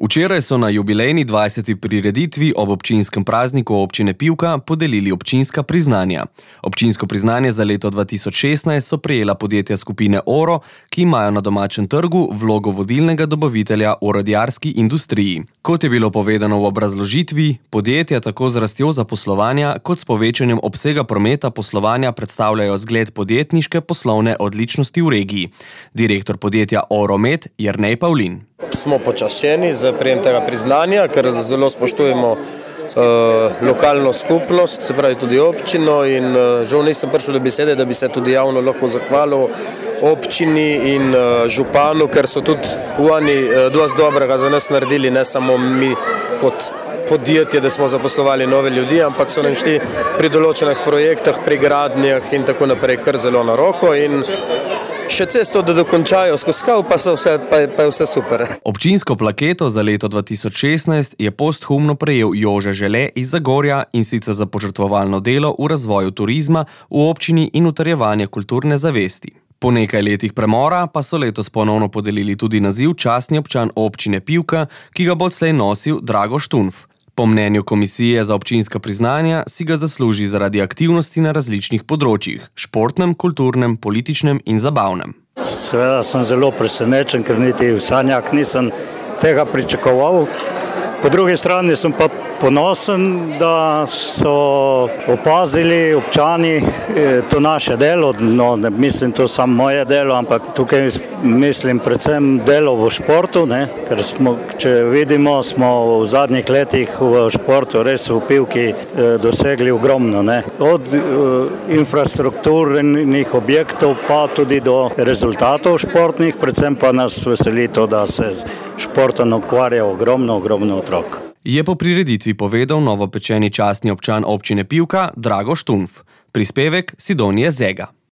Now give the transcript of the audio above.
Včeraj so na jubilejni 20. prireditvi ob občinskem prazniku občine Pivka podelili občinska priznanja. Občinsko priznanje za leto 2016 so prejela podjetja skupine Oro, ki imajo na domačem trgu vlogo vodilnega dobavitelja v orodjarski industriji. Kot je bilo povedano v obrazložitvi, podjetja tako z rastjo zaposlovanja kot s povečanjem obsega prometa poslovanja predstavljajo zgled podjetniške poslovne odličnosti v regiji. Direktor podjetja Oro Med Jernej Pavlin. Smo počaščeni za prejem tega priznanja, ker zelo spoštujemo lokalno skupnost, se pravi tudi občino, in žal nisem prišel do besede, da bi se tudi javno lahko zahvalil občini in županu, ker so tudi oni dosti dobrega za nas naredili, ne samo mi kot podjetje, da smo zaposlovali nove ljudi, ampak so nam šli pri določenih projektih, pri gradnjah in tako naprej kar zelo na roko in še cesto, da dokončajo skozi pa je vse super. Občinsko plaketo za leto 2016 je posthumno prejel Jože Žele iz Zagorja, in sicer za požrtvovalno delo v razvoju turizma v občini in utrjevanje kulturne zavesti. Po nekaj letih premora pa so letos ponovno podelili tudi naziv častni občan občine Pivka, ki ga bo odslej nosil Drago Štunf. Po mnenju Komisije za občinska priznanja si ga zasluži zaradi aktivnosti na različnih področjih: športnem, kulturnem, političnem in zabavnem. Seveda sem zelo presenečen, ker niti v sanjah nisem tega pričakoval. Po drugi strani sem pa ponosen, da so opazili občani to naše delo, no ne mislim to samo moje delo, ampak tukaj mislim predvsem delo v športu, ne? Ker smo, če vidimo, smo v zadnjih letih v športu res v Pivki dosegli ogromno, ne? Od infrastrukturnih objektov pa tudi do rezultatov športnih, predvsem pa nas veseli to, da se z športom ukvarja ogromno otrok. Je po prireditvi povedal novopečeni častni občan občine Pivka Drago Štunf. Prispevek Sidonije Zega.